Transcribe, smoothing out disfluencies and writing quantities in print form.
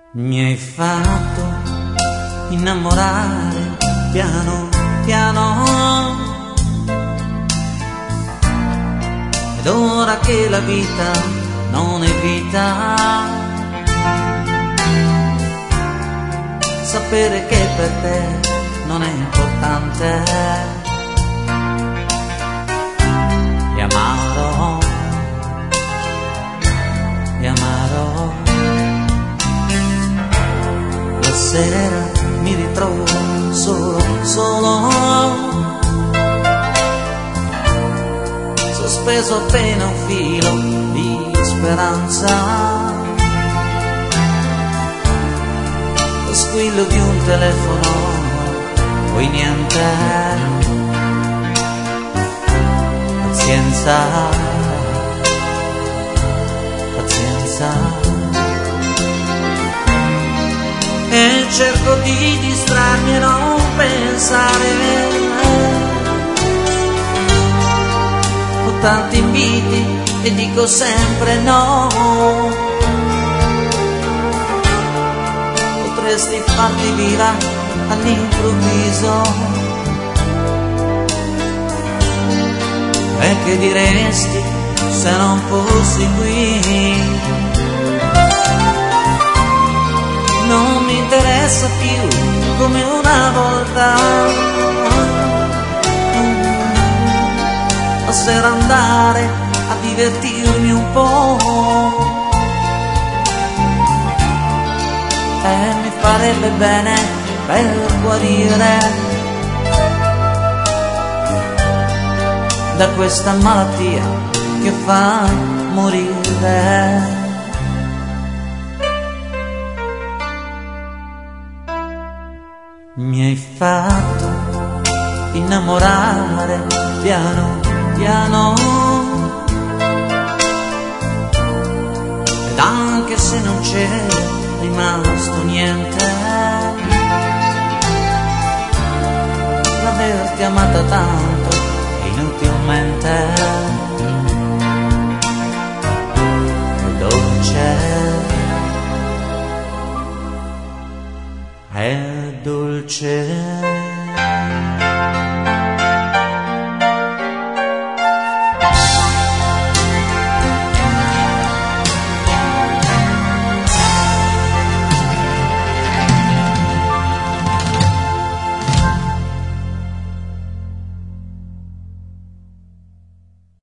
Mi hai fatto innamorare piano piano, ed ora che la vita non è vita, sapere che per te non è importante. Ti amarò, ti amarò. La sera mi ritrovo solo, sospeso appena un filo di speranza. Lo squillo di un telefono, poi niente. Pazienza, pazienza. E cerco di distrarmi e non pensare. Ho tanti inviti e dico sempre no. Potresti farti via all'improvviso, e che diresti se non fossi qui? Non mi interessa più come una volta, la sera andare a divertirmi un po', e mi farebbe bene per guarire da questa malattia che fa morire. Mi hai fatto innamorare piano piano, ed anche se non c'è rimasto niente, l'averti amata tanto inutilmente.